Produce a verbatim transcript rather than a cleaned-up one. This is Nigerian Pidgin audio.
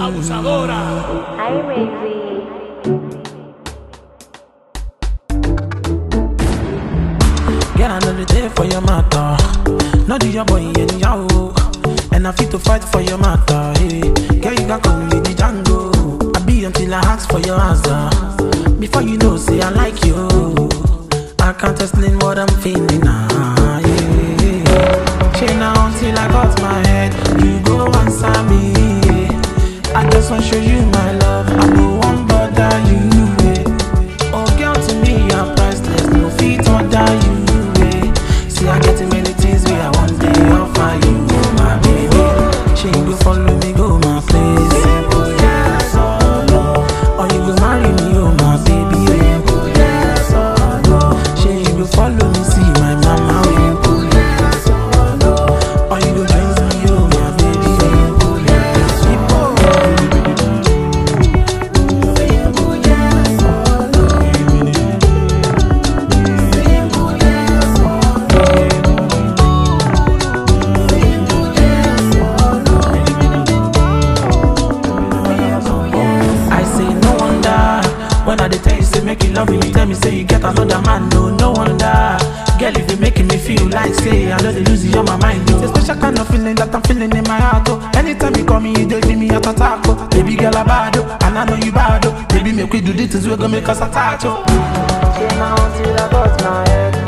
Abusadora. Ay, baby. Girl, I know the day for your matter. No do your boy anyhow. And I fit to fight for your matter. Hey. Girl, you can call me the Django. I be until I ask for your answer. Before you know, say I like you. I can't explain what I'm feeling now. Yeah. Chain now until I got my head. You go answer me. I just want to show you my love. I no one bother you. Yeah. Oh, girl, to me you're priceless. No feet under you. See, I get too many things where I one day offer you, oh my baby. She go follow me, go my place. Simple yes or no. Or you go marry me, oh my baby. Simple yes or no. She go follow me, see my mama. Simple yes or no. Or you go join me, oh my baby. Simple yes or no. Simple yes or no. Simple yes or no. I say no wonder when I dey tell you say make you love me, you tell me say you get another man. No, no wonder. Girl, if you making me feel like say I know they lose you on my mind. It's a special kind of feeling that I'm feeling in my heart. Oh, anytime you call me, you dey give me a attack. Oh, baby girl, I bad oh, and I know you bad oh. Baby, make we do this, we gonna make us attach oh. Say now until I got my head.